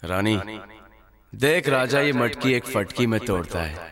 रानी देख, राजा ये मटकी एक फटकी में तोड़ता है।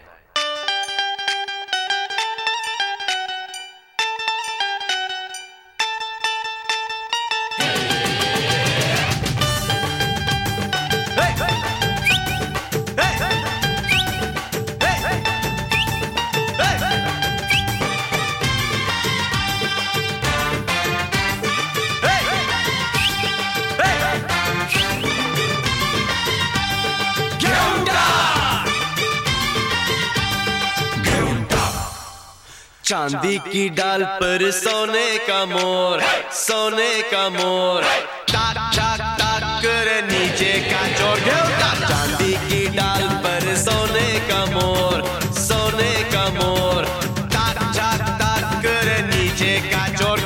चांदी की डाल पर सोने का मोर, सोने का मोर, टाक टाक टाक करे नीचे का चोर। चांदी की डाल पर सोने का मोर, सोने का मोर, टाक टाक टाक करे नीचे का चोर।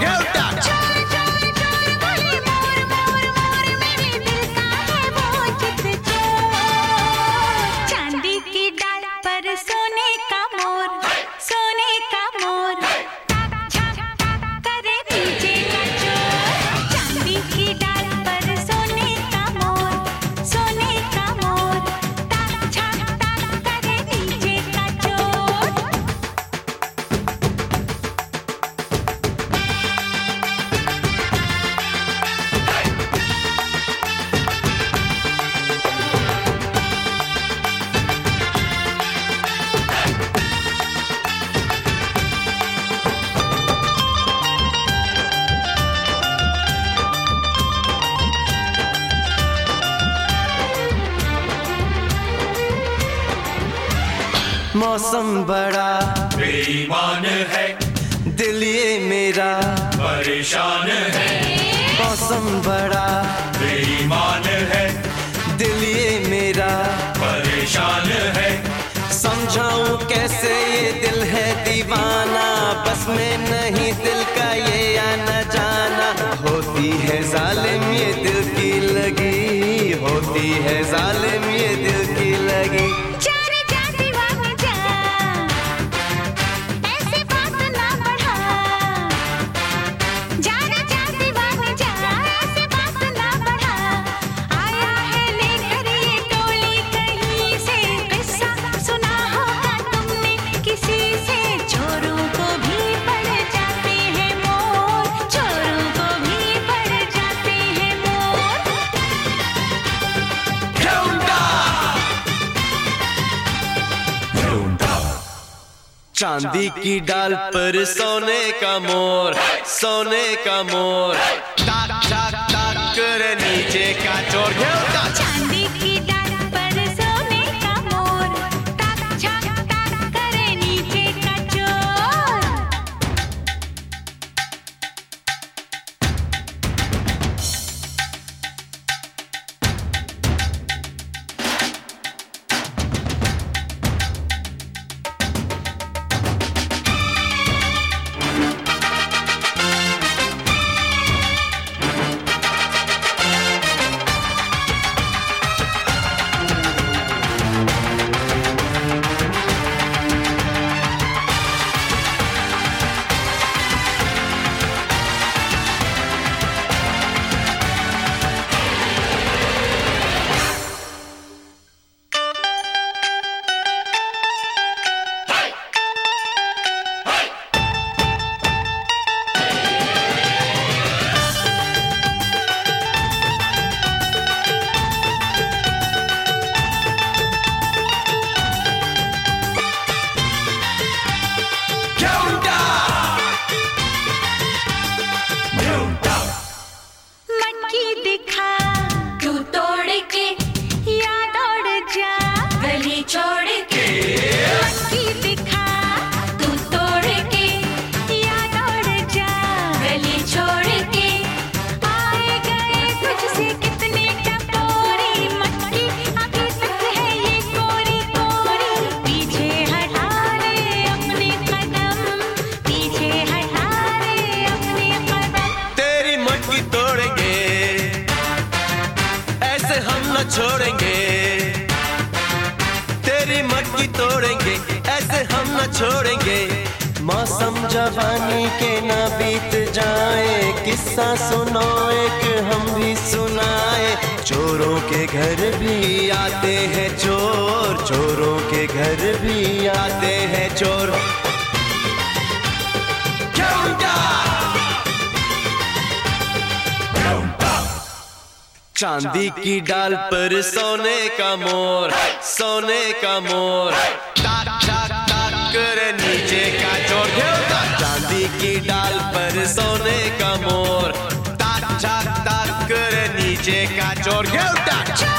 चांदी की डाल पर सोने का मोर, सोने का मोर, मौसम बड़ा बेईमान है, दिल ये मेरा परेशान है। मौसम बड़ा बेईमान है, दिल ये मेरा परेशान है। समझाऊं कैसे ये दिल है दीवाना, बस में नहीं दिल का ये आना जाना। होती है जालिम ये दिल की लगी, होती है जालिम ये दिल की लगी। चांदी की डाल पर सोने का मोर, सोने का मोर, टाक टाक टाक करे नीचे का चोर। चांदी की डाल पर सोने का मोर, टाक टाक टाक करे नीचे का चोर। छोड़ेंगे, तेरी मटकी तोड़ेंगे, ऐसे हम न छोड़ेंगे। मौसम जवानी के न बीत जाए, किस्सा सुनो एक हम भी सुनाए। चोरों के घर भी आते हैं चोर, चोरों के घर भी आते हैं चोर। चांदी की डाल पर सोने का मोर, सोने का मोर, टाक टाक टाक करे नीचे का चोर। चांदी की डाल पर सोने का मोर, टाक टाक टाक करे नीचे का चोर।